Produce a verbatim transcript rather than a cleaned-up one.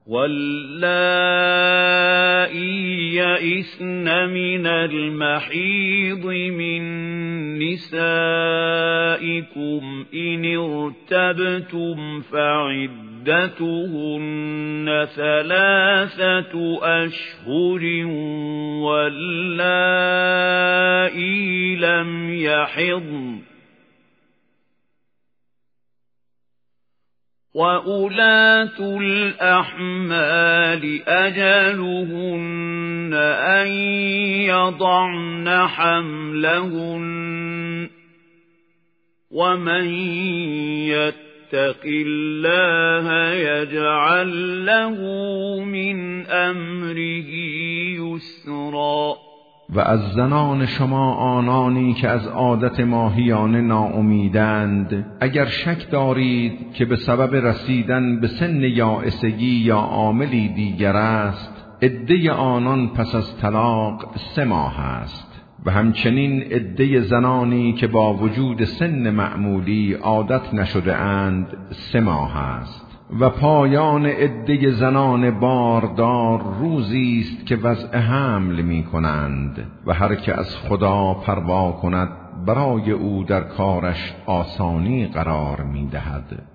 واللائي يئسن من المحيض من نسائكم إن ارتبتم فعدتهن ثلاثة أشهر واللائي لم يحضن وَأُولَاتُ الْأَحْمَالِ أَجَلُهُنَّ أَن يَضَعْنَ حَمْلَهُنَّ وَمَن يَتَّقِ اللَّهَ يَجْعَل لَّهُ مِنْ أَمْرِهِ يُسْرًا. و از زنان شما آنانی که از عادت ماهیانه ناامیدند، اگر شک دارید که به سبب رسیدن به سن یائسگی یا عاملی دیگر است، عده آنان پس از طلاق سه ماه است. و همچنین عده زنانی که با وجود سن معمولی عادت نشده اند سه ماه است. و پایان عده زنان باردار روزی است که وضع حمل می کنند و هر که از خدا پروا کند برای او در کارش آسانی قرار می دهد.